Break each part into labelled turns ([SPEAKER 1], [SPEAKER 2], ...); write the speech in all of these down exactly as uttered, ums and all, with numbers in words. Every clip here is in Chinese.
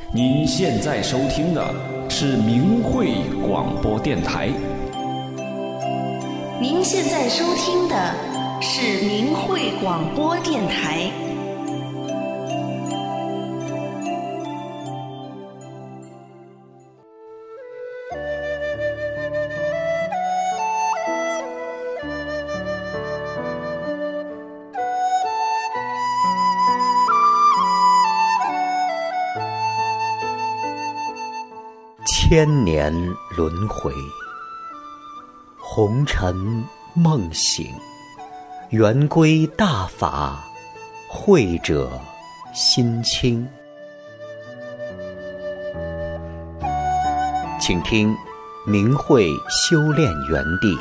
[SPEAKER 1] 您现在收听的是明慧广播电台。
[SPEAKER 2] 您现在收听的是明慧广播电台。
[SPEAKER 3] 千年轮回，红尘梦醒，圆归大法，慧者心清。请听明慧修炼园地。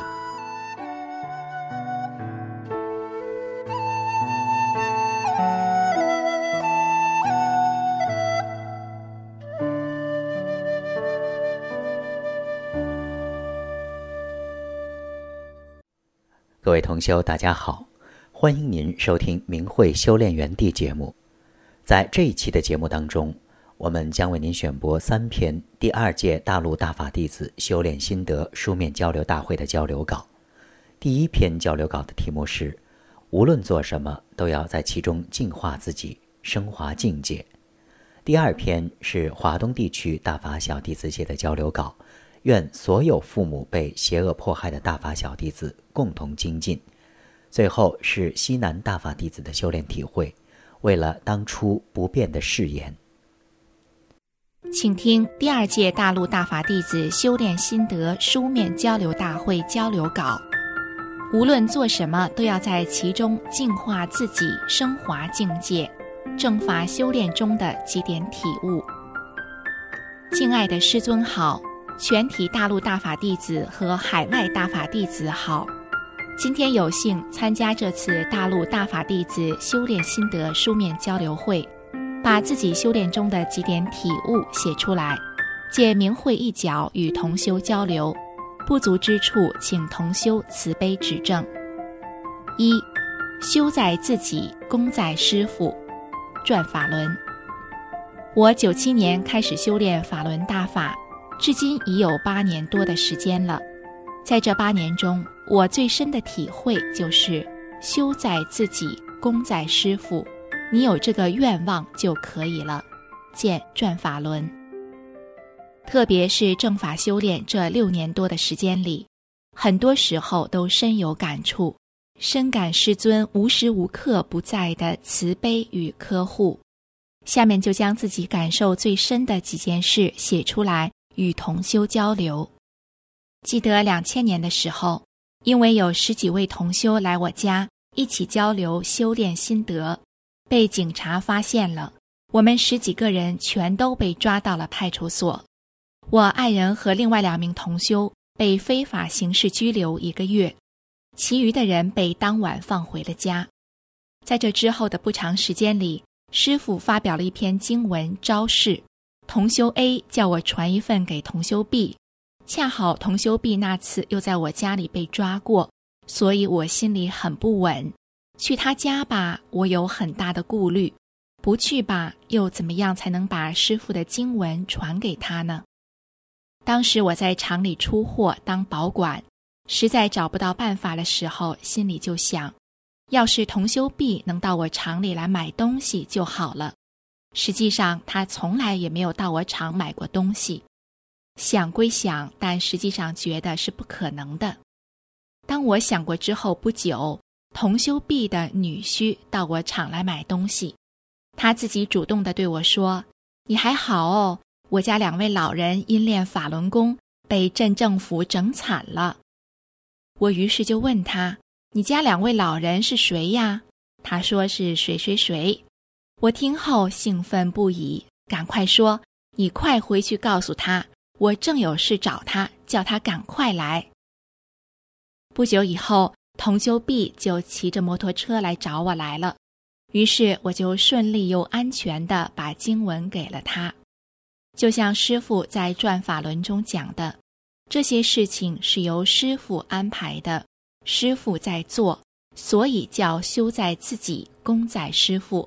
[SPEAKER 3] 各位同修大家好，欢迎您收听明慧修炼园地节目。在这一期的节目当中，我们将为您选播三篇第二届大陆大法弟子修炼心得书面交流大会的交流稿。第一篇交流稿的题目是无论做什么都要在其中净化自己，升华境界。第二篇是华东地区大法小弟子写的交流稿，愿所有父母被邪恶迫害的大法小弟子共同精进。最后是西南大法弟子的修炼体会，为了当初不变的誓言。
[SPEAKER 4] 请听第二届大陆大法弟子修炼心得书面交流大会交流稿。无论做什么都要在其中净化自己，升华境界，正法修炼中的几点体悟。敬爱的师尊好，全体大陆大法弟子和海外大法弟子好，今天有幸参加这次大陆大法弟子修炼心得书面交流会，把自己修炼中的几点体悟写出来，借明慧一角与同修交流，不足之处请同修慈悲指正。一、修在自己，功在师父。转法轮。我九七年开始修炼法轮大法，至今已有八年多的时间了。在这八年中，我最深的体会就是修在自己，功在师父。你有这个愿望就可以了。见转法轮。特别是正法修炼这六年多的时间里，很多时候都深有感触，深感师尊无时无刻不在的慈悲与呵护。下面就将自己感受最深的几件事写出来，与同修交流。记得两千年的时候，因为有十几位同修来我家一起交流修炼心得，被警察发现了，我们十几个人全都被抓到了派出所。我爱人和另外两名同修被非法刑事拘留一个月，其余的人被当晚放回了家。在这之后的不长时间里，师父发表了一篇经文招示，同修 A 叫我传一份给同修 B， 恰好同修 B 那次又在我家里被抓过，所以我心里很不稳。去他家吧，我有很大的顾虑；不去吧，又怎么样才能把师父的经文传给他呢？当时我在厂里出货当保管，实在找不到办法的时候，心里就想，要是同修 B 能到我厂里来买东西就好了。实际上他从来也没有到我厂买过东西。想归想，但实际上觉得是不可能的。当我想过之后不久，同修 B 的女婿到我厂来买东西，他自己主动地对我说，你还好哦，我家两位老人因练法轮功被镇政府整惨了。我于是就问他，你家两位老人是谁呀？他说是谁谁谁。我听后兴奋不已，赶快说，你快回去告诉他，我正有事找他，叫他赶快来。不久以后，同修 B 就骑着摩托车来找我来了，于是我就顺利又安全地把经文给了他。就像师父在转法轮中讲的，这些事情是由师父安排的，师父在做，所以叫修在自己，功在师父。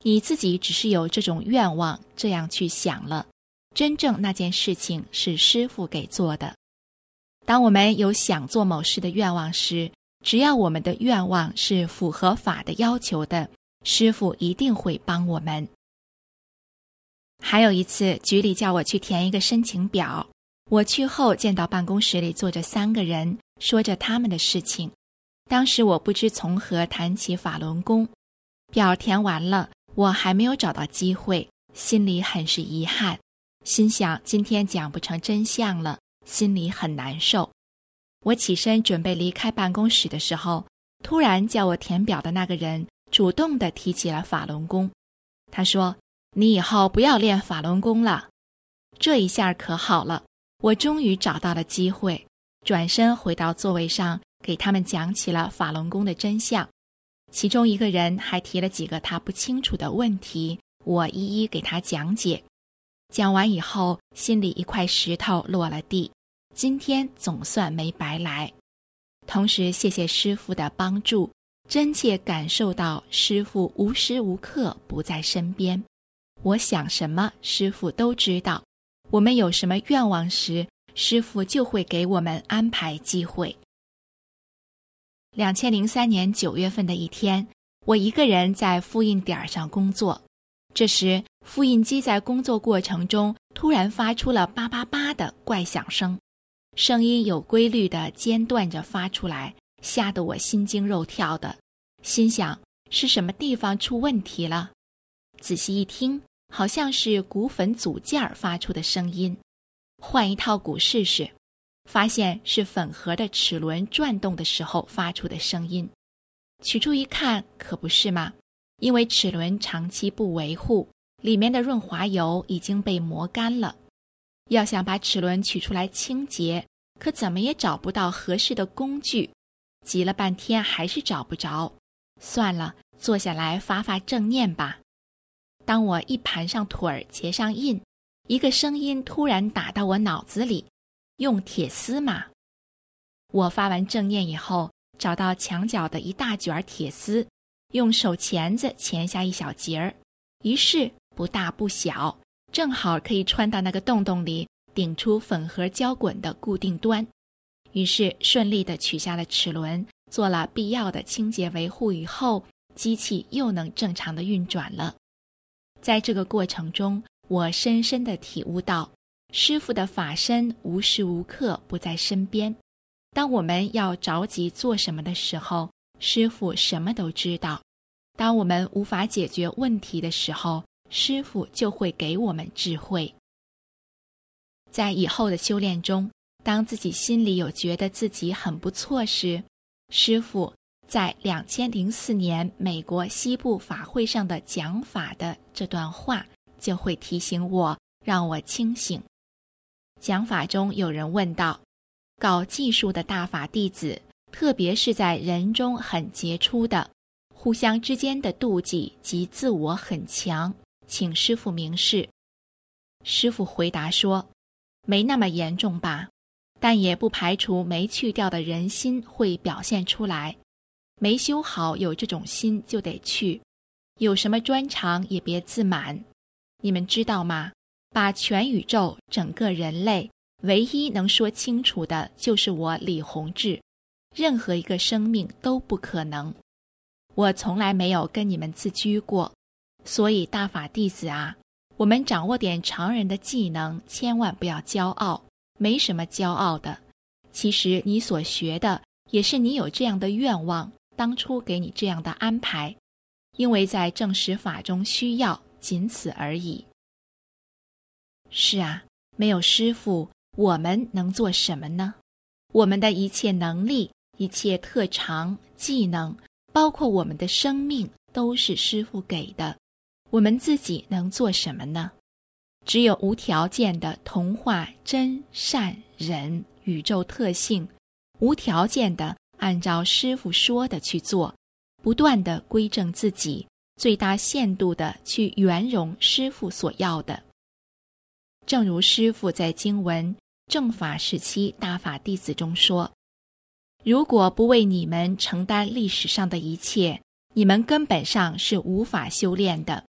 [SPEAKER 4] 你自己只是有这种愿望，这样去想了，真正那件事情是师父给做的。当我们有想做某事的愿望时，只要我们的愿望是符合法的要求的，师父一定会帮我们。还有一次，局里叫我去填一个申请表，我去后见到办公室里坐着三个人，说着他们的事情。当时我不知从何谈起法轮功，表填完了，我还没有找到机会，心里很是遗憾，心想今天讲不成真相了，心里很难受。我起身准备离开办公室的时候，突然叫我填表的那个人主动地提起了法轮功。他说，你以后不要练法轮功了。这一下可好了，我终于找到了机会，转身回到座位上，给他们讲起了法轮功的真相。其中一个人还提了几个他不清楚的问题，我一一给他讲解。讲完以后，心里一块石头落了地，今天总算没白来。同时谢谢师父的帮助，真切感受到师父无时无刻不在身边。我想什么，师父都知道。我们有什么愿望时，师父就会给我们安排机会。两千零三年九月份的一天，我一个人在复印点上工作。这时，复印机在工作过程中突然发出了叭叭叭的怪响声，声音有规律地间断着发出来，吓得我心惊肉跳的，心想是什么地方出问题了。仔细一听，好像是骨粉组件发出的声音，换一套鼓试试，发现是粉盒的齿轮转动的时候发出的声音。取出一看，可不是嘛，因为齿轮长期不维护，里面的润滑油已经被磨干了。要想把齿轮取出来清洁，可怎么也找不到合适的工具，急了半天还是找不着。算了，坐下来发发正念吧。当我一盘上腿儿结上印，一个声音突然打到我脑子里，用铁丝嘛。我发完正念以后，找到墙角的一大卷铁丝，用手钳子钳下一小节儿，于是不大不小，正好可以穿到那个洞洞里，顶出粉盒胶滚的固定端。于是顺利地取下了齿轮，做了必要的清洁维护以后，机器又能正常地运转了。在这个过程中，我深深地体悟到，师父的法身无时无刻不在身边。当我们要着急做什么的时候，师父什么都知道。当我们无法解决问题的时候，师父就会给我们智慧。在以后的修炼中，当自己心里有觉得自己很不错时，师父在两千零四年美国西部法会上的讲法的这段话就会提醒我，让我清醒。讲法中有人问道，搞技术的大法弟子，特别是在人中很杰出的，互相之间的妒忌及自我很强，请师父明示。师父回答说，没那么严重吧，但也不排除没去掉的人心会表现出来。没修好有这种心就得去，有什么专长也别自满。你们知道吗？把全宇宙整个人类唯一能说清楚的就是我李洪志，任何一个生命都不可能。我从来没有跟你们自居过，所以大法弟子啊，我们掌握点常人的技能，千万不要骄傲，没什么骄傲的。其实你所学的也是你有这样的愿望，当初给你这样的安排，因为在正实法中需要，仅此而已。是啊，没有师父，我们能做什么呢？我们的一切能力、一切特长、技能，包括我们的生命，都是师父给的。我们自己能做什么呢？只有无条件的同化真善忍宇宙特性，无条件的按照师父说的去做，不断的归正自己，最大限度的去圆融师父所要的。正如师父在经文正法时期大法弟子中说，如果不为你们承担历史上的一切，你们根本上是无法修炼的。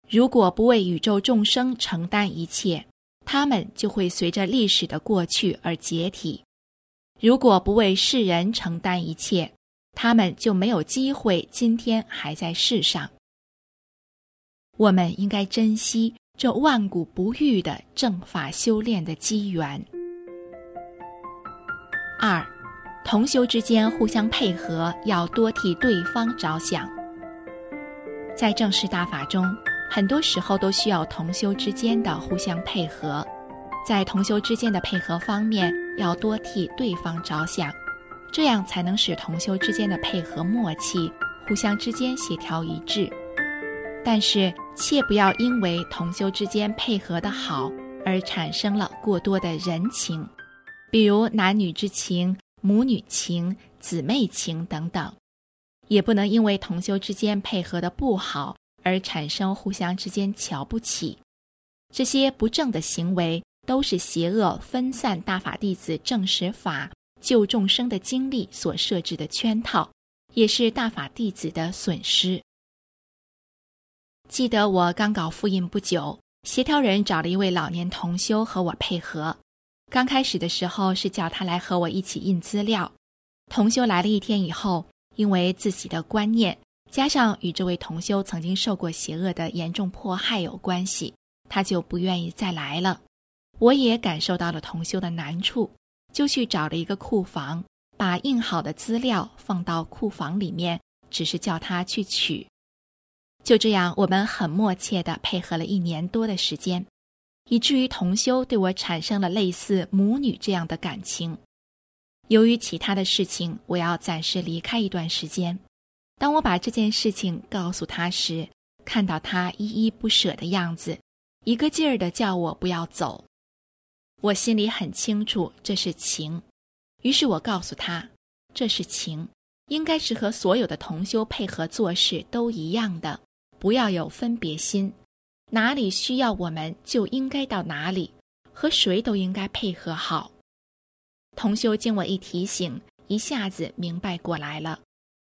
[SPEAKER 4] 如果不为宇宙众生承担一切，他们就会随着历史的过去而解体；如果不为世人承担一切，他们就没有机会今天还在世上。我们应该珍惜这万古不遇的正法修炼的机缘。二，同修之间互相配合，要多替对方着想。在正式大法中，很多时候都需要同修之间的互相配合，在同修之间的配合方面，要多替对方着想，这样才能使同修之间的配合默契，互相之间协调一致。但是切不要因为同修之间配合的好而产生了过多的人情，比如男女之情、母女情、姊妹情等等。也不能因为同修之间配合的不好而产生互相之间瞧不起。这些不正的行为都是邪恶分散大法弟子正实法救众生的精力所设置的圈套，也是大法弟子的损失。记得我刚搞复印不久，协调人找了一位老年同修和我配合。刚开始的时候是叫他来和我一起印资料。同修来了一天以后，因为自己的观念，加上与这位同修曾经受过邪恶的严重迫害有关系，他就不愿意再来了。我也感受到了同修的难处，就去找了一个库房，把印好的资料放到库房里面，只是叫他去取。就这样，我们很默契地配合了一年多的时间，以至于同修对我产生了类似母女这样的感情。由于其他的事情，我要暂时离开一段时间。当我把这件事情告诉他时，看到他依依不舍的样子，一个劲儿地叫我不要走。我心里很清楚这是情，于是我告诉他，这是情，应该是和所有的同修配合做事都一样的，不要有分别心，哪里需要我们就应该到哪里，和谁都应该配合好。同修经我一提醒，一下子明白过来了。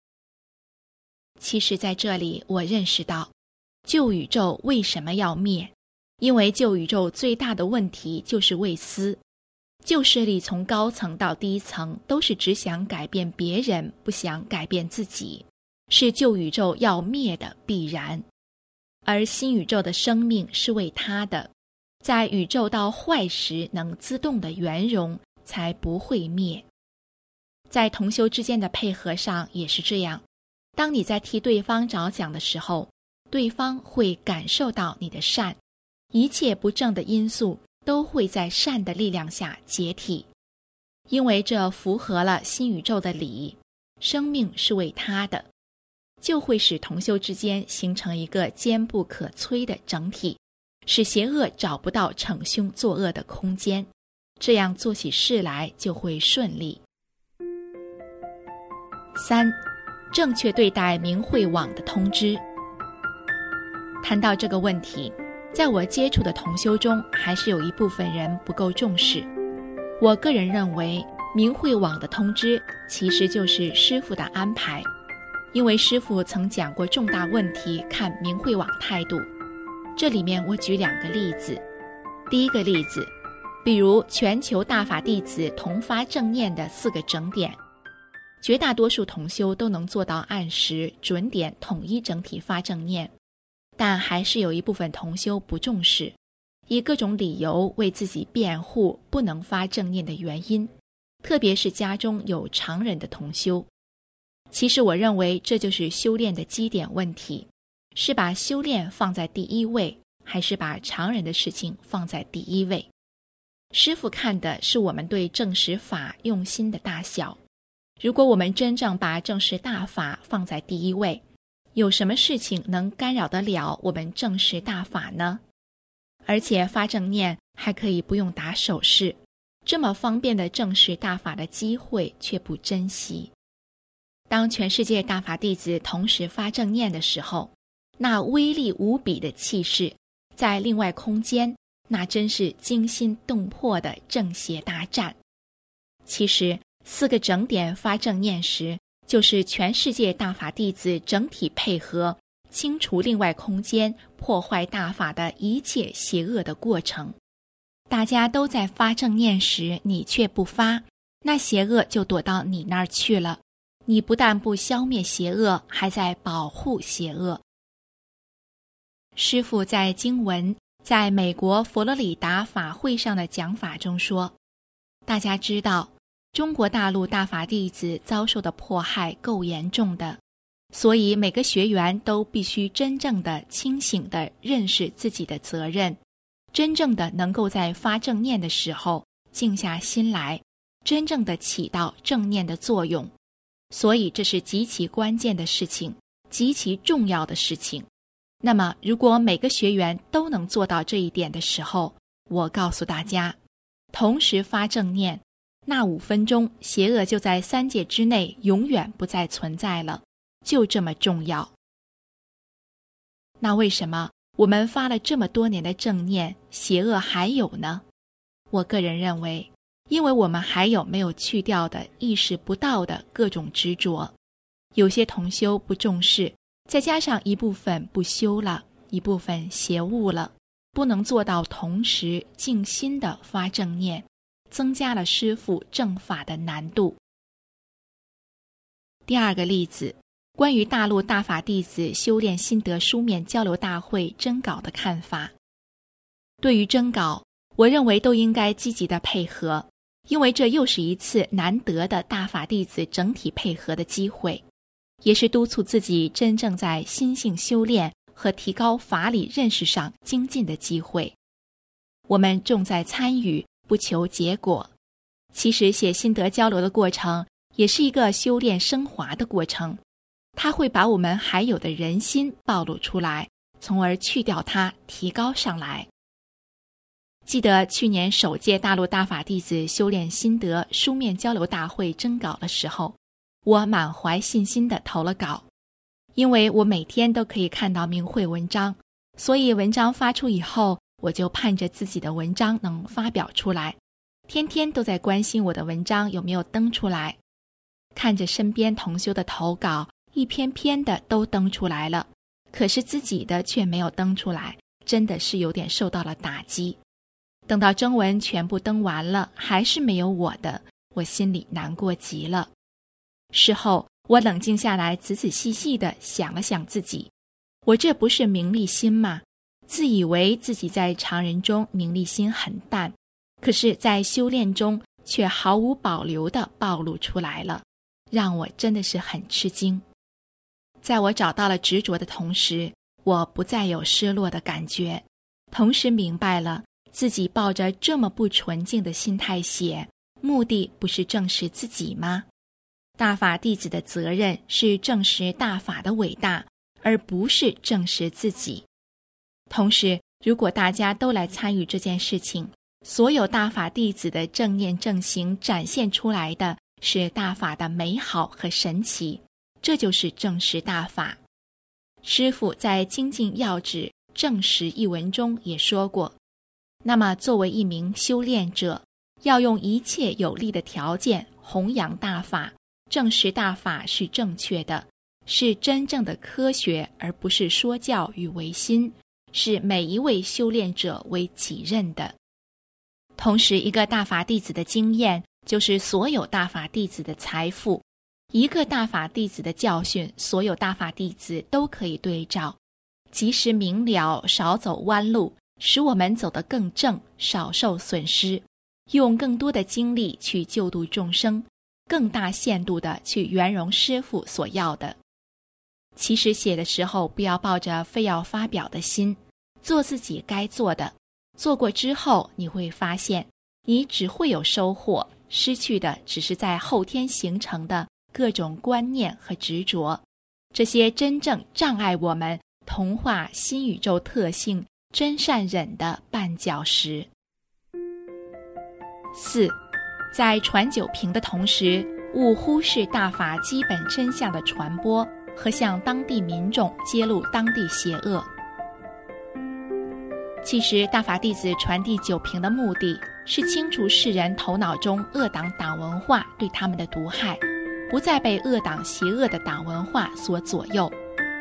[SPEAKER 4] 其实在这里我认识到，旧宇宙为什么要灭？因为旧宇宙最大的问题就是为私。旧势力从高层到低层都是只想改变别人，不想改变自己，是旧宇宙要灭的必然。而新宇宙的生命是为他的，在宇宙到坏时能自动的圆融，才不会灭。在同修之间的配合上也是这样，当你在替对方着想的时候，对方会感受到你的善，一切不正的因素都会在善的力量下解体，因为这符合了新宇宙的理，生命是为他的，就会使同修之间形成一个坚不可摧的整体，使邪恶找不到逞凶作恶的空间，这样做起事来就会顺利。三，正确对待明慧网的通知。谈到这个问题，在我接触的同修中，还是有一部分人不够重视。我个人认为，明慧网的通知其实就是师父的安排，因为师父曾讲过重大问题看明慧网态度。这里面我举两个例子。第一个例子，比如全球大法弟子同发正念的四个整点，绝大多数同修都能做到按时准点统一整体发正念，但还是有一部分同修不重视，以各种理由为自己辩护不能发正念的原因，特别是家中有常人的同修。其实我认为这就是修炼的基点问题，是把修炼放在第一位，还是把常人的事情放在第一位？师父看的是我们对正实法用心的大小。如果我们真正把正实大法放在第一位，有什么事情能干扰得了我们正实大法呢？而且发正念还可以不用打手势，这么方便的正实大法的机会却不珍惜。当全世界大法弟子同时发正念的时候，那威力无比的气势，在另外空间，那真是惊心动魄的正邪大战。其实四个整点发正念时，就是全世界大法弟子整体配合， 清除另外空间，破坏大法的一切邪恶的过程。大家都在发正念时，你却不发，那邪恶就躲到你那儿去了。你不但不消灭邪恶，还在保护邪恶。师父在经文在美国佛罗里达法会上的讲法中说，大家知道中国大陆大法弟子遭受的迫害够严重的，所以每个学员都必须真正的清醒地认识自己的责任，真正的能够在发正念的时候静下心来，真正的起到正念的作用。所以这是极其关键的事情，极其重要的事情。那么如果每个学员都能做到这一点的时候，我告诉大家，同时发正念，那五分钟邪恶就在三界之内永远不再存在了，就这么重要。那为什么我们发了这么多年的正念，邪恶还有呢？我个人认为，因为我们还有没有去掉的意识不到的各种执着，有些同修不重视，再加上一部分不修了，一部分邪悟了，不能做到同时静心的发正念，增加了师父正法的难度。第二个例子，关于大陆大法弟子修炼心得书面交流大会征稿的看法。对于征稿，我认为都应该积极的配合，因为这又是一次难得的大法弟子整体配合的机会，也是督促自己真正在心性修炼和提高法理认识上精进的机会。我们重在参与，不求结果。其实写心得交流的过程也是一个修炼升华的过程，它会把我们还有的人心暴露出来，从而去掉它，提高上来。记得去年首届大陆大法弟子修炼心得书面交流大会征稿的时候，我满怀信心地投了稿。因为我每天都可以看到明慧文章，所以文章发出以后，我就盼着自己的文章能发表出来，天天都在关心我的文章有没有登出来。看着身边同修的投稿一篇篇的都登出来了，可是自己的却没有登出来，真的是有点受到了打击。等到征文全部登完了，还是没有我的，我心里难过极了。事后我冷静下来，仔仔细细地想了想自己，我这不是名利心吗？自以为自己在常人中名利心很淡，可是在修炼中却毫无保留地暴露出来了，让我真的是很吃惊。在我找到了执着的同时，我不再有失落的感觉，同时明白了自己抱着这么不纯净的心态写，目的不是证实自己吗？大法弟子的责任是证实大法的伟大，而不是证实自己。同时，如果大家都来参与这件事情，所有大法弟子的正念正行展现出来的是大法的美好和神奇，这就是证实大法。师父在精进要旨证实一文中也说过，那么作为一名修炼者，要用一切有利的条件弘扬大法，证实大法是正确的，是真正的科学，而不是说教与违心，是每一位修炼者为己任的。同时，一个大法弟子的经验就是所有大法弟子的财富，一个大法弟子的教训，所有大法弟子都可以对照，及时明了，少走弯路，使我们走得更正，少受损失，用更多的精力去救度众生，更大限度地去圆融师父所要的。其实写的时候不要抱着非要发表的心，做自己该做的，做过之后你会发现你只会有收获，失去的只是在后天形成的各种观念和执着，这些真正障碍我们同化新宇宙特性真善忍的绊脚石。四，在传九评的同时，勿忽视大法基本真相的传播和向当地民众揭露当地邪恶。其实大法弟子传递九评的目的是清除世人头脑中恶党党文化对他们的毒害，不再被恶党邪恶的党文化所左右。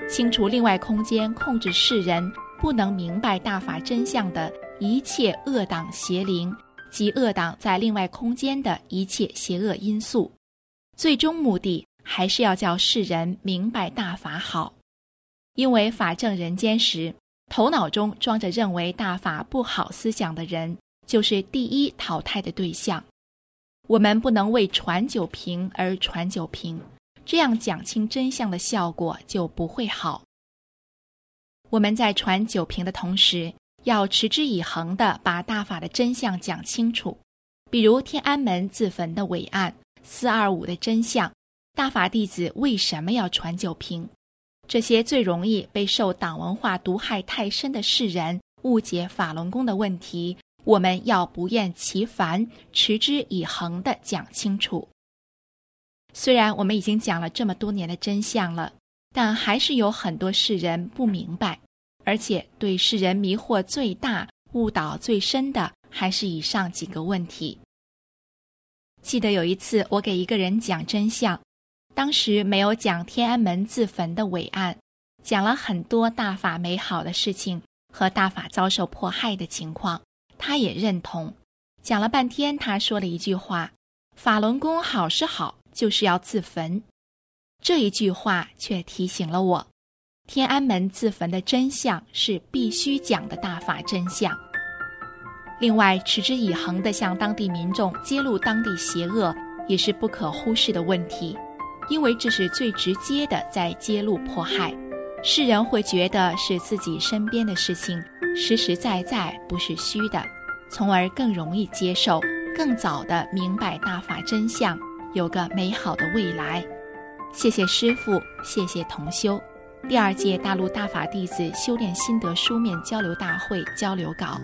[SPEAKER 4] 清除另外空间控制世人不能明白大法真相的一切恶党邪灵及恶党在另外空间的一切邪恶因素，最终目的还是要叫世人明白大法好。因为法正人间时，头脑中装着认为大法不好思想的人，就是第一淘汰的对象。我们不能为传酒瓶而传酒瓶，这样讲清真相的效果就不会好。我们在传酒瓶的同时，要持之以恒地把大法的真相讲清楚，比如天安门自焚的伟案、四二五的真相，大法弟子为什么要传酒瓶，这些最容易被受党文化毒害太深的世人误解法轮功的问题，我们要不厌其烦、持之以恒地讲清楚。虽然我们已经讲了这么多年的真相了，但还是有很多世人不明白，而且对世人迷惑最大、误导最深的还是以上几个问题。记得有一次我给一个人讲真相，当时没有讲天安门自焚的伟案，讲了很多大法美好的事情和大法遭受迫害的情况，他也认同。讲了半天，他说了一句话：法轮功好是好，就是要自焚。这一句话却提醒了我，天安门自焚的真相是必须讲的大法真相。另外，持之以恒地向当地民众揭露当地邪恶，也是不可忽视的问题，因为这是最直接的在揭露迫害，世人会觉得是自己身边的事情，实实在在不是虚的，从而更容易接受，更早地明白大法真相，有个美好的未来。谢谢师父，谢谢同修。第二届大陆大法弟子修炼心得书面交流大会交流稿。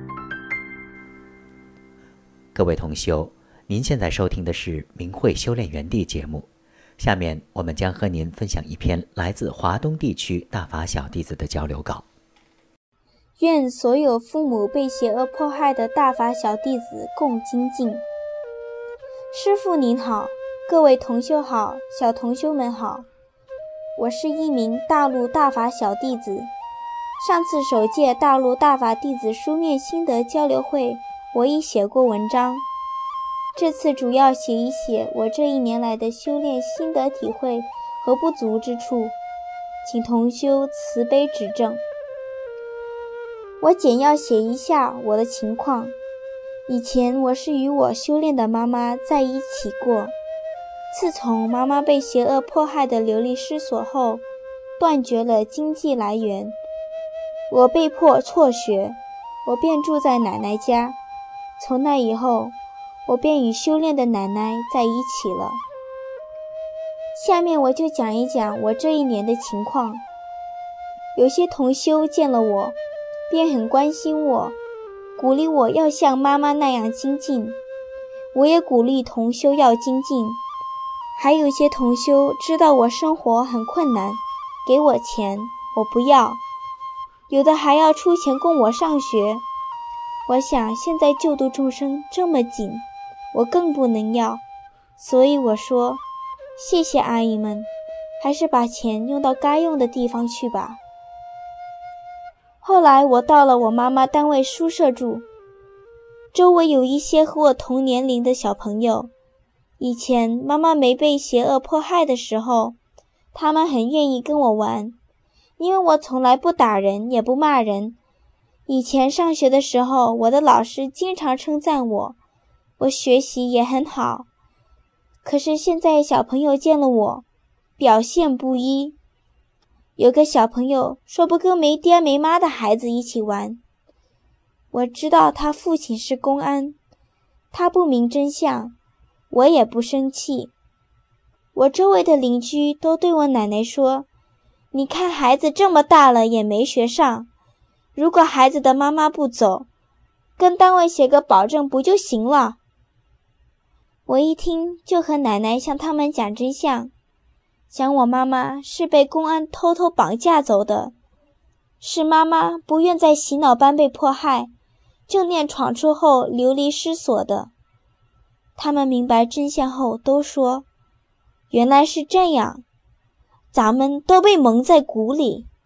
[SPEAKER 3] 各位同修，您现在收听的是明慧修炼园地节目，下面我们将和您分享一篇来自华东地区大法小弟子的交流稿。
[SPEAKER 5] 愿所有父母被邪恶迫害的大法小弟子共精进。师父您好，各位同修好，小同修们好，我是一名大陆大法小弟子。上次首届大陆大法弟子书面心得交流会，我已写过文章，这次主要写一写我这一年来的修炼心得体会和不足之处，请同修慈悲指正。我简要写一下我的情况。以前我是与我修炼的妈妈在一起过，自从妈妈被邪恶迫害的流离失所后，断绝了经济来源，我被迫辍学，我便住在奶奶家。从那以后，我便与修炼的奶奶在一起了。下面我就讲一讲我这一年的情况。有些同修见了我，便很关心我，鼓励我要像妈妈那样精进，我也鼓励同修要精进。还有些同修知道我生活很困难，给我钱，我不要，有的还要出钱供我上学。我想现在救度众生这么紧，我更不能要，所以我说谢谢阿姨们，还是把钱用到该用的地方去吧。后来我到了我妈妈单位宿舍住，周围有一些和我同年龄的小朋友。以前妈妈没被邪恶迫害的时候，他们很愿意跟我玩，因为我从来不打人也不骂人。以前上学的时候，我的老师经常称赞我，我学习也很好。可是现在小朋友见了我，表现不一。有个小朋友说不跟没爹没妈的孩子一起玩。我知道他父亲是公安，他不明真相，我也不生气。我周围的邻居都对我奶奶说，你看孩子这么大了也没学上，如果孩子的妈妈不走，跟单位写个保证不就行了？我一听就和奶奶向他们讲真相，讲我妈妈是被公安偷偷绑架走的，是妈妈不愿在洗脑班被迫害，正念闯出后流离失所的。他们明白真相后都说，原来是这样，咱们都被蒙在鼓里。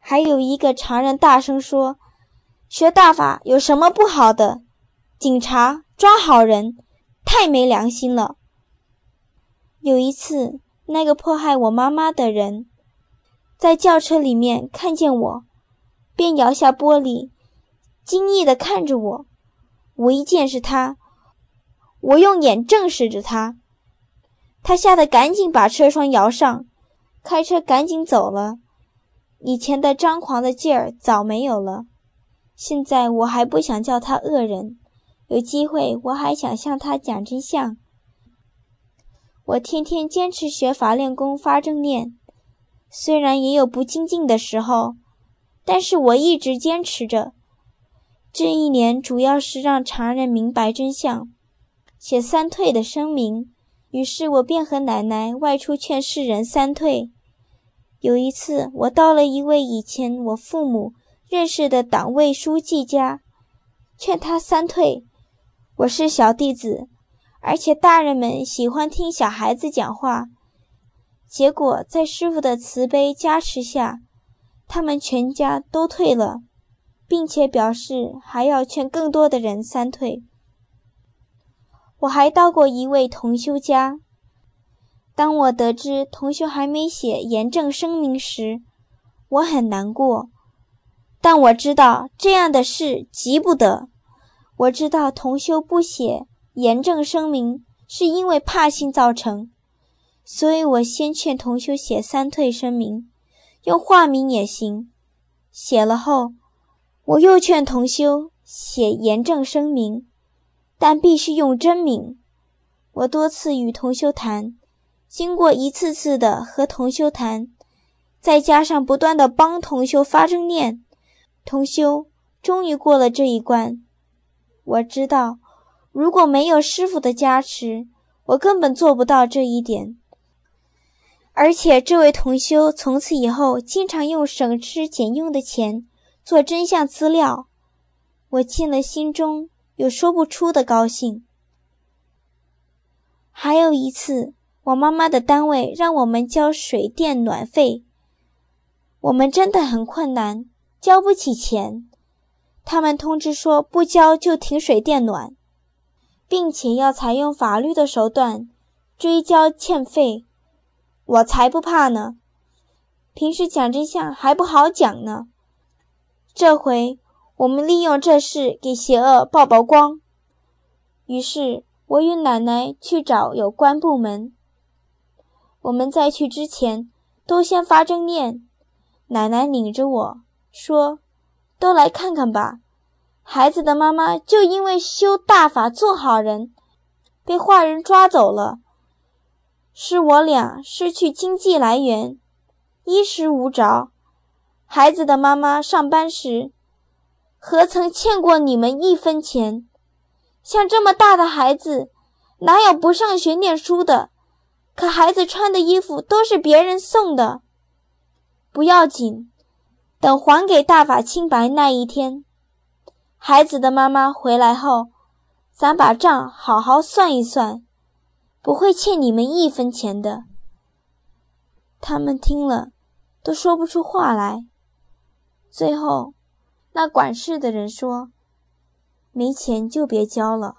[SPEAKER 5] 还有一个常人大声说，学大法有什么不好的？警察抓好人，太没良心了。有一次，那个迫害我妈妈的人在轿车里面看见我，便摇下玻璃，惊异地看着我。我一见是他，我用眼正视着他，他吓得赶紧把车窗摇上，开车赶紧走了。以前的张狂的劲儿早没有了。现在我还不想叫他恶人，有机会我还想向他讲真相。我天天坚持学法练功发正念，虽然也有不精进的时候，但是我一直坚持着。这一年主要是让常人明白真相，写三退的声明，于是我便和奶奶外出劝世人三退。有一次，我到了一位以前我父母认识的党卫书记家，劝他三退。我是小弟子，而且大人们喜欢听小孩子讲话。结果在师父的慈悲加持下，他们全家都退了，并且表示还要劝更多的人三退。我还到过一位同修家，当我得知同修还没写严正声明时，我很难过，但我知道这样的事急不得。我知道同修不写严正声明是因为怕性造成，所以我先劝同修写三退声明，用化名也行。写了后，我又劝同修写严正声明，但必须用真名。我多次与同修谈，经过一次次的和同修谈，再加上不断的帮同修发正念，同修终于过了这一关。我知道，如果没有师父的加持，我根本做不到这一点。而且这位同修从此以后经常用省吃俭用的钱做真相资料，我见了心中有说不出的高兴。还有一次，我妈妈的单位让我们交水电暖费，我们真的很困难，交不起钱。他们通知说不交就停水电暖，并且要采用法律的手段追交欠费。我才不怕呢，平时讲真相还不好讲呢。这回我们利用这事给邪恶曝曝光。于是我与奶奶去找有关部门。我们在去之前都先发正念，奶奶领着我说，都来看看吧，孩子的妈妈就因为修大法做好人，被坏人抓走了，是我俩失去经济来源，衣食无着。孩子的妈妈上班时何曾欠过你们一分钱？像这么大的孩子，哪有不上学念书的？可孩子穿的衣服都是别人送的。不要紧，等还给大法清白那一天，孩子的妈妈回来后，咱把账好好算一算，不会欠你们一分钱的。他们听了都说不出话来。最后那管事的人说，没钱就别交了。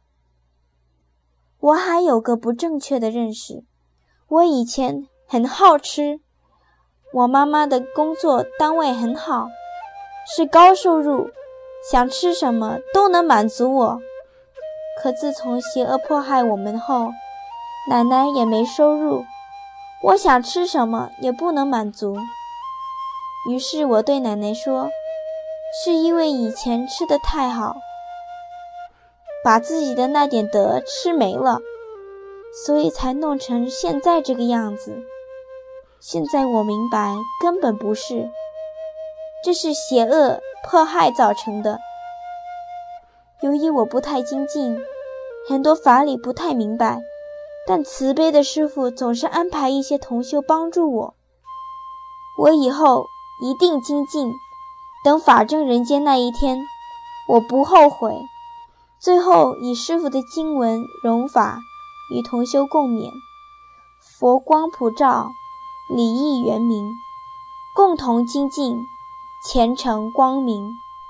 [SPEAKER 5] 我还有个不正确的认识，我以前很好吃，我妈妈的工作单位很好，是高收入，想吃什么都能满足我。可自从邪恶迫害我们后，奶奶也没收入，我想吃什么也不能满足。于是我对奶奶说，是因为以前吃得太好，把自己的那点德吃没了，所以才弄成现在这个样子。现在我明白，根本不是，这是邪恶迫害造成的。由于我不太精进，很多法理不太明白，但慈悲的师父总是安排一些同修帮助我。我以后一定精进，等法证人间那一天，我不后悔。最后以师父的经文融法与同修共勉，佛光普照，礼义圆明，共同精进， 前程光明。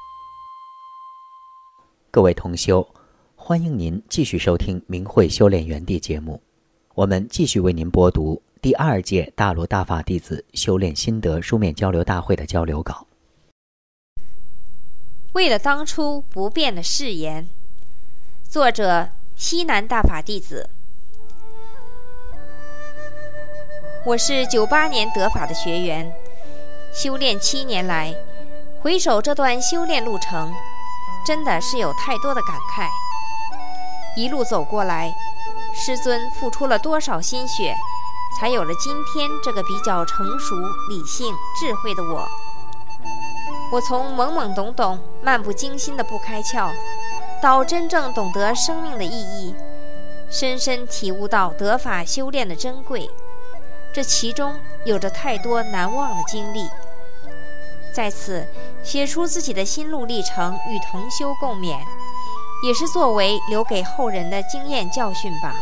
[SPEAKER 3] 各位同修，欢迎您继续收听明慧修炼园地节目，我们继续为您播读第二届大陆大法弟子修炼心得书面交流大会的交流稿。
[SPEAKER 6] 为了当初不变的誓言，作者西南大法弟子。我是九八年得法的学员，修炼七年来，回首这段修炼路程，真的是有太多的感慨。一路走过来，师尊付出了多少心血，才有了今天这个比较成熟、理性、智慧的我。我从懵懵懂懂、漫不经心的不开窍，到真正懂得生命的意义，深深体悟到得法修炼的珍贵，这其中有着太多难忘的经历。在此写出自己的心路历程与同修共勉，也是作为留给后人的经验教训吧。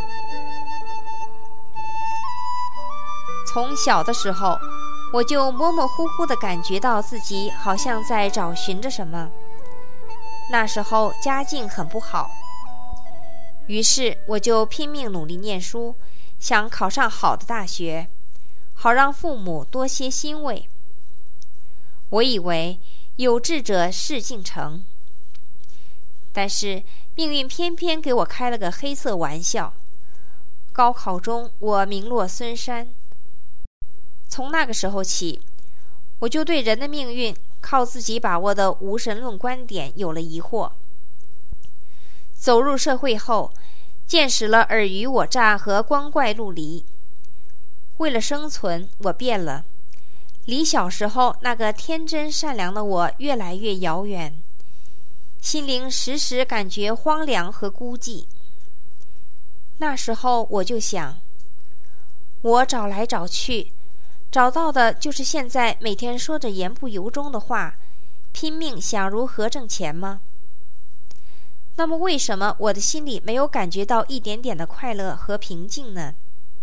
[SPEAKER 6] 从小的时候，我就模模糊糊地感觉到自己好像在找寻着什么。那时候家境很不好，于是我就拼命努力念书，想考上好的大学，好让父母多些欣慰。我以为有志者事竟成，但是命运偏偏给我开了个黑色玩笑。高考中我名落孙山。从那个时候起，我就对人的命运靠自己把握的无神论观点有了疑惑。走入社会后，见识了尔虞我诈和光怪陆离。为了生存，我变了，离小时候那个天真善良的我越来越遥远，心灵时时感觉荒凉和孤寂。那时候我就想，我找来找去，找到的就是现在每天说着言不由衷的话，拼命想如何挣钱吗？那么为什么我的心里没有感觉到一点点的快乐和平静呢？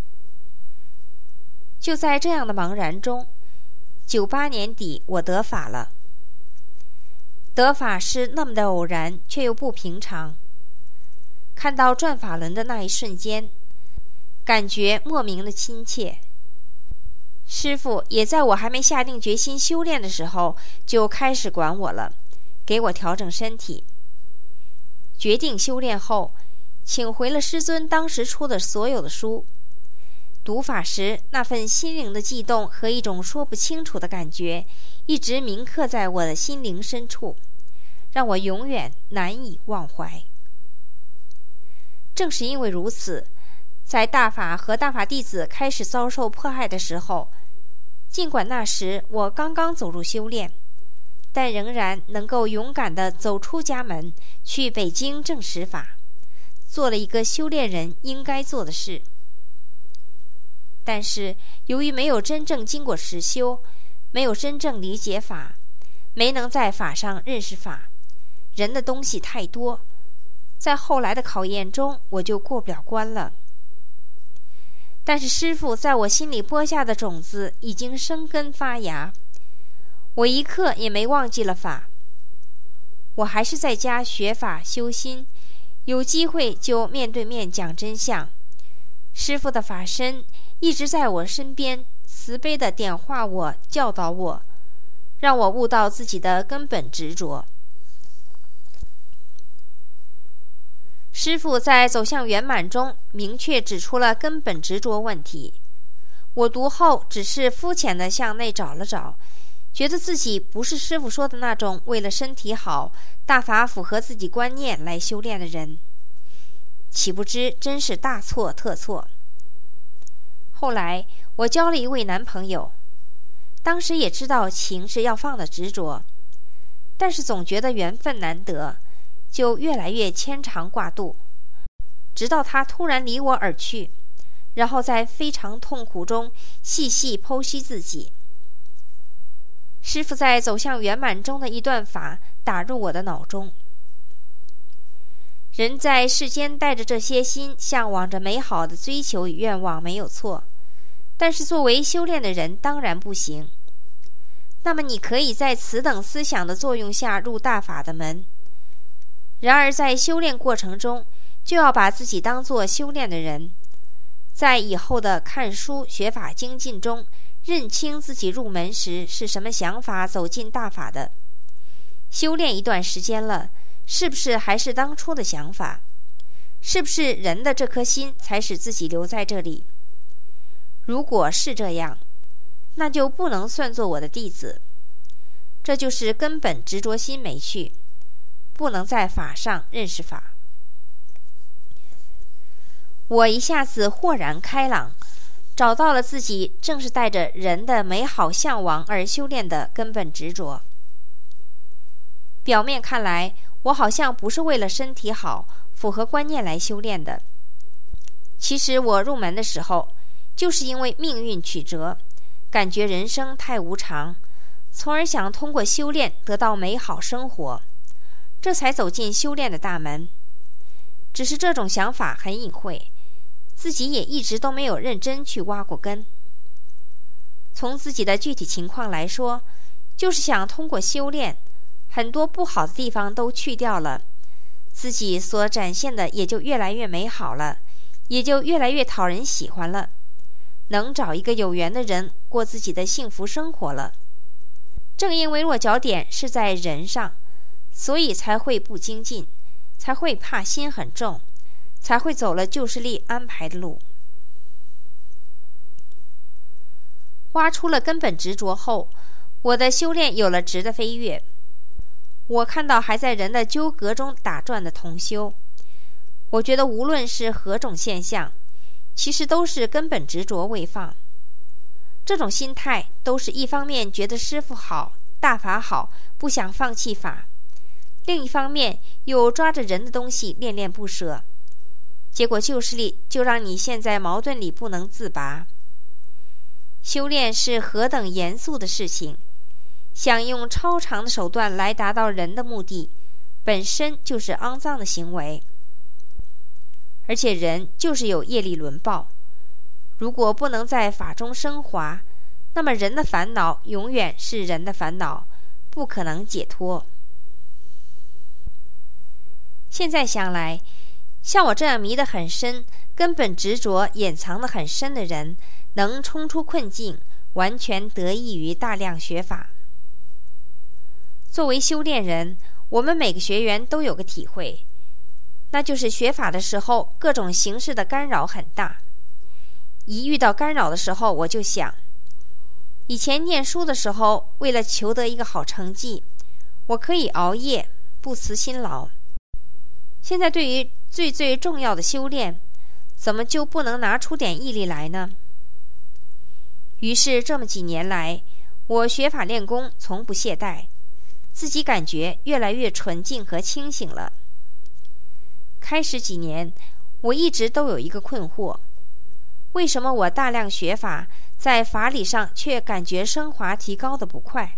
[SPEAKER 6] 就在这样的茫然中，九八年底我得法了。得法是那么的偶然，却又不平常。看到转法轮的那一瞬间，感觉莫名的亲切。师父也在我还没下定决心修炼的时候就开始管我了，给我调整身体。决定修炼后，请回了师尊当时出的所有的书。读法时那份心灵的悸动和一种说不清楚的感觉，一直铭刻在我的心灵深处，让我永远难以忘怀。正是因为如此，在大法和大法弟子开始遭受迫害的时候，尽管那时我刚刚走入修炼，但仍然能够勇敢地走出家门，去北京证实法，做了一个修炼人应该做的事。但是由于没有真正经过实修，没有真正理解法，没能在法上认识法，人的东西太多，在后来的考验中我就过不了关了。但是师父在我心里播下的种子已经生根发芽，我一刻也没忘记了法。我还是在家学法修心，有机会就面对面讲真相。师父的法身一直在我身边，慈悲地点化我，教导我，让我悟到自己的根本执着。师父在走向圆满中明确指出了根本执着问题。我读后只是肤浅地向内找了找，觉得自己不是师父说的那种为了身体好、大法符合自己观念来修炼的人，岂不知真是大错特错。后来我交了一位男朋友，当时也知道情是要放的执着，但是总觉得缘分难得，就越来越牵肠挂肚，直到他突然离我而去，然后在非常痛苦中细细剖析自己。师父在走向圆满中的一段法打入我的脑中。人在世间带着这些心，向往着美好的追求与愿望没有错，但是作为修炼的人当然不行。 那么你可以在此等思想的作用下入大法的门。然而在修炼过程中，就要把自己当作修炼的人，在以后的看书学法精进中，认清自己入门时是什么想法走进大法的。修炼一段时间了，是不是还是当初的想法？是不是人的这颗心才使自己留在这里？如果是这样，那就不能算作我的弟子。这就是根本执着心没去，不能在法上认识法。我一下子豁然开朗，找到了自己正是带着人的美好向往而修炼的根本执着。表面看来，我好像不是为了身体好、符合观念来修炼的。其实我入门的时候，就是因为命运曲折，感觉人生太无常，从而想通过修炼得到美好生活，这才走进修炼的大门。只是这种想法很隐晦，自己也一直都没有认真去挖过根。从自己的具体情况来说，就是想通过修炼，很多不好的地方都去掉了，自己所展现的也就越来越美好了，也就越来越讨人喜欢了，能找一个有缘的人过自己的幸福生活了。正因为落脚点是在人上，所以才会不精进，才会怕心很重，才会走了旧势力安排的路。挖出了根本执着后，我的修炼有了质的飞跃。我看到还在人的纠葛中打转的同修，我觉得无论是何种现象，其实都是根本执着未放。这种心态都是一方面觉得师父好、大法好，不想放弃法，另一方面又抓着人的东西恋恋不舍，结果旧势力就让你陷在矛盾里不能自拔。修炼是何等严肃的事情，想用超常的手段来达到人的目的，本身就是肮脏的行为。而且人就是有业力轮报，如果不能在法中升华，那么人的烦恼永远是人的烦恼，不可能解脱。现在想来，像我这样迷得很深、根本执着掩藏得很深的人，能冲出困境，完全得益于大量学法。作为修炼人，我们每个学员都有个体会，那就是学法的时候，各种形式的干扰很大。一遇到干扰的时候，我就想，以前念书的时候，为了求得一个好成绩，我可以熬夜，不辞辛劳。现在对于最最重要的修炼，怎么就不能拿出点毅力来呢？于是这么几年来，我学法练功从不懈怠，自己感觉越来越纯净和清醒了。开始几年，我一直都有一个困惑，为什么我大量学法，在法理上却感觉升华提高的不快？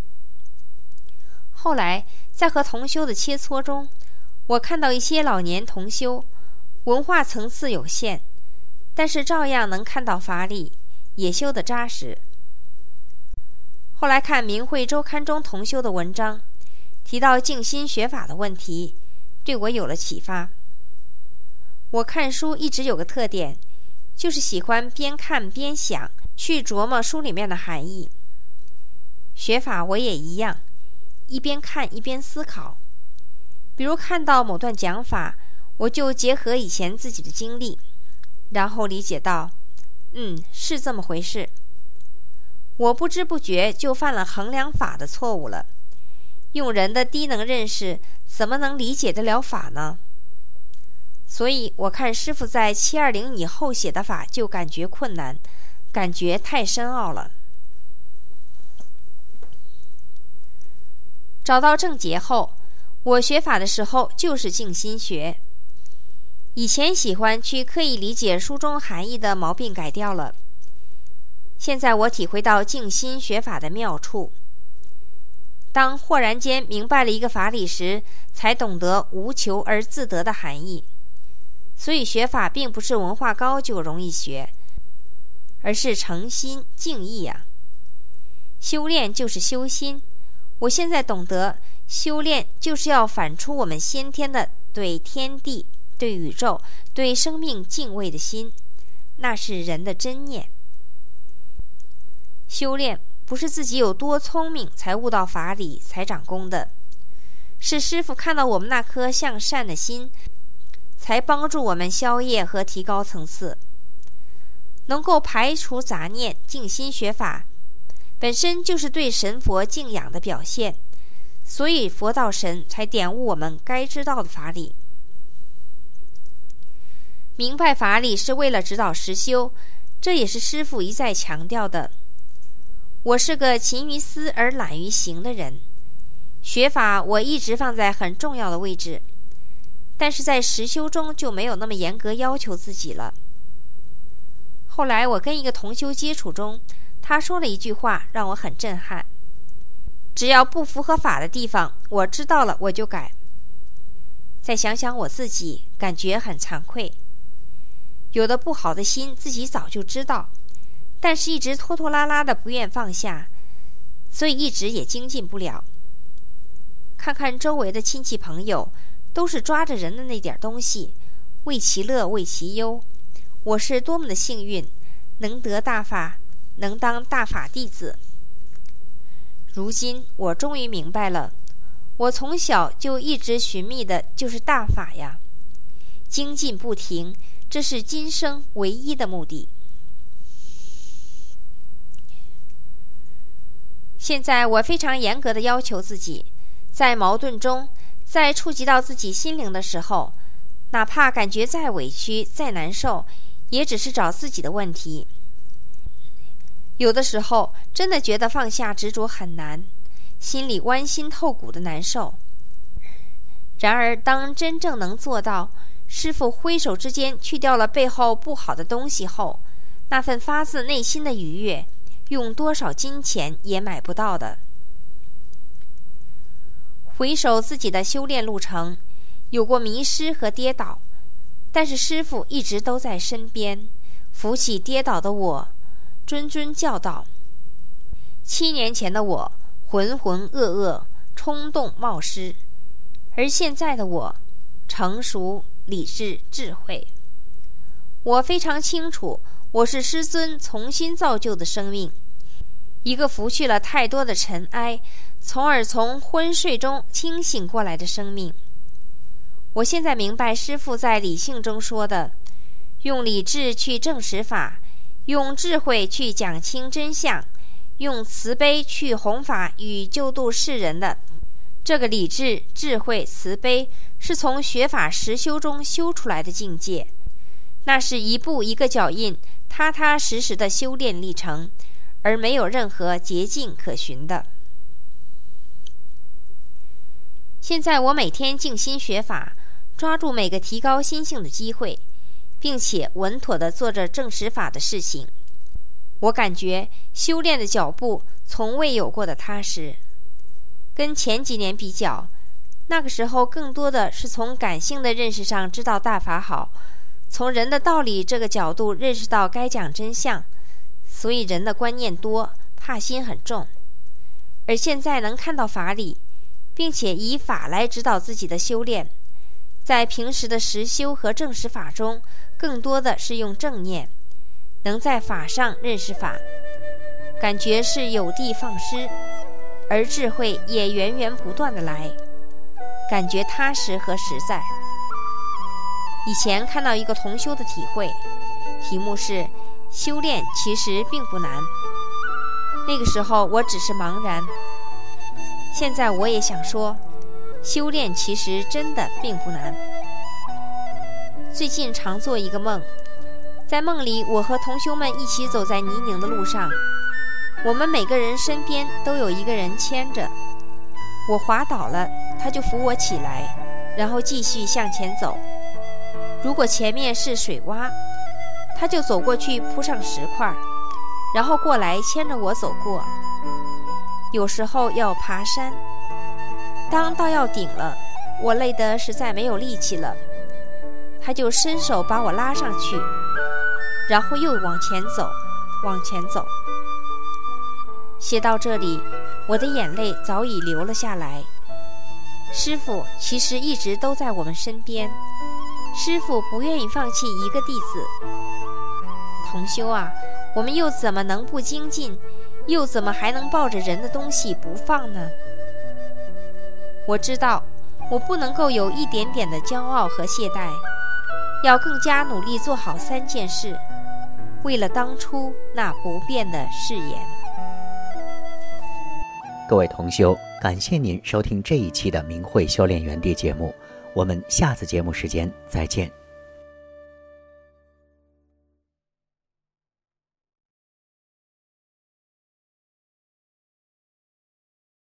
[SPEAKER 6] 后来在和同修的切磋中，我看到一些老年同修，文化层次有限，但是照样能看到法理，也修得扎实。后来看明慧周刊中同修的文章，提到静心学法的问题，对我有了启发。我看书一直有个特点，就是喜欢边看边想，去琢磨书里面的含义。学法我也一样，一边看一边思考。比如看到某段讲法，我就结合以前自己的经历，然后理解到，嗯，是这么回事。我不知不觉就犯了衡量法的错误了。用人的低能认识，怎么能理解得了法呢？所以我看师父在七二零以后写的法就感觉困难，感觉太深奥了。找到正解后，我学法的时候就是静心学。以前喜欢去刻意理解书中含义的毛病改掉了。现在我体会到静心学法的妙处。当豁然间明白了一个法理时，才懂得无求而自得的含义。所以学法并不是文化高就容易学，而是诚心敬意啊。 修炼就是修心。我现在懂得，修炼就是要反出我们先天的对天地、对宇宙、对生命敬畏的心，那是人的真念。修炼不是自己有多聪明才悟到法理才长功的，是师父看到我们那颗向善的心，才帮助我们消业和提高层次。能够排除杂念，静心学法，本身就是对神佛敬仰的表现，所以佛道神才点悟我们该知道的法理。明白法理是为了指导实修，这也是师父一再强调的。我是个勤于思而懒于行的人，学法我一直放在很重要的位置，但是在实修中就没有那么严格要求自己了。后来我跟一个同修接触中，他说了一句话让我很震撼：只要不符合法的地方，我知道了我就改。再想想我自己，感觉很惭愧。有的不好的心自己早就知道，但是一直拖拖拉拉的不愿放下，所以一直也精进不了。看看周围的亲戚朋友，都是抓着人的那点东西，为其乐为其忧。我是多么的幸运，能得大法，能当大法弟子。如今我终于明白了，我从小就一直寻觅的就是大法呀，精进不停，这是今生唯一的目的。现在我非常严格的要求自己，在矛盾中，在触及到自己心灵的时候，哪怕感觉再委屈再难受，也只是找自己的问题。有的时候真的觉得放下执着很难，心里剜心透骨的难受。然而当真正能做到，师父挥手之间去掉了背后不好的东西后，那份发自内心的愉悦，用多少金钱也买不到的。回首自己的修炼路程，有过迷失和跌倒，但是师父一直都在身边，扶起跌倒的我，谆谆教导。七年前的我浑浑噩噩，冲动冒失，而现在的我成熟理智智慧。我非常清楚，我是师尊重新造就的生命，一个拂去了太多的尘埃，从而从昏睡中清醒过来的生命。我现在明白师父在理性中说的，用理智去证实法，用智慧去讲清真相，用慈悲去弘法与救度世人的。这个理智、智慧、慈悲是从学法实修中修出来的境界，那是一步一个脚印，踏踏实实的修炼历程，而没有任何捷径可循的。现在我每天静心学法，抓住每个提高心性的机会，并且稳妥地做着证实法的事情。我感觉修炼的脚步从未有过的踏实。跟前几年比较，那个时候更多的是从感性的认识上知道大法好，从人的道理这个角度认识到该讲真相，所以人的观念多，怕心很重。而现在能看到法理，并且以法来指导自己的修炼，在平时的实修和证实法中，更多的是用正念，能在法上认识法，感觉是有的放矢，而智慧也源源不断的来，感觉踏实和实在。以前看到一个同修的体会，题目是修炼其实并不难，那个时候我只是茫然。现在我也想说，修炼其实真的并不难。最近常做一个梦，在梦里我和同修们一起走在泥泞的路上，我们每个人身边都有一个人牵着，我滑倒了，他就扶我起来，然后继续向前走。如果前面是水洼，他就走过去铺上石块，然后过来牵着我走过。有时候要爬山，当到要顶了，我累得实在没有力气了，他就伸手把我拉上去，然后又往前走，往前走。 写到这里，我的眼泪早已流了下来。师父其实一直都在我们身边，师父不愿意放弃一个弟子。同修啊，我们又怎么能不精进，又怎么还能抱着人的东西不放呢？我知道我不能够有一点点的骄傲和懈怠，要更加努力做好三件事，为了当初那不变的誓言。
[SPEAKER 3] 各位同修，感谢您收听这一期的明慧修炼园地节目，我们下次节目时间再见。